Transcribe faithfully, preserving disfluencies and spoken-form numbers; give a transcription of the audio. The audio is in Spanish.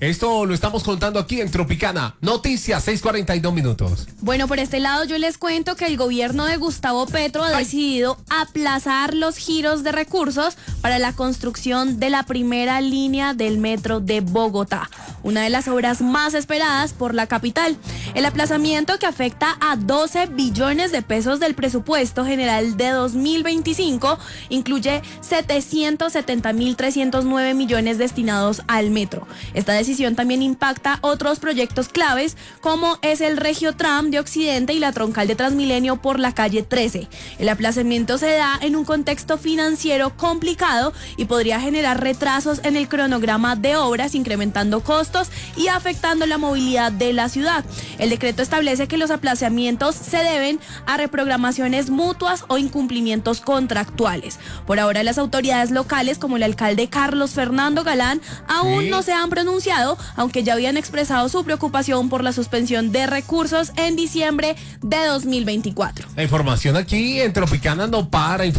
Esto lo estamos contando aquí en Tropicana. Noticias, seis cuarenta y dos minutos. Bueno, por este lado yo les cuento que el gobierno de Gustavo Petro ha decidido aplazar los giros de recursos para la construcción de la primera línea del metro de Bogotá, una de las obras más esperadas por la capital. El aplazamiento, que afecta a doce billones de pesos del presupuesto general de dos mil veinticinco, incluye setecientos setenta mil trescientos nueve millones destinados al metro. Esta decisión también impacta otros proyectos claves, como es el Regiotram de Occidente y la troncal de Transmilenio por la calle trece. El aplazamiento se da en un contexto financiero complicado y podría generar retrasos en el cronograma de obras, incrementando costos y afectando la movilidad de la ciudad. El decreto establece que los aplazamientos se deben a reprogramaciones mutuas o incumplimientos contractuales. Por ahora, las autoridades locales, como el alcalde Carlos Fernando Galán, aún ¿Sí? no se han pronunciado, aunque ya habían expresado su preocupación por la suspensión de recursos en diciembre de dos mil veinticuatro. La información aquí en Tropicana no para.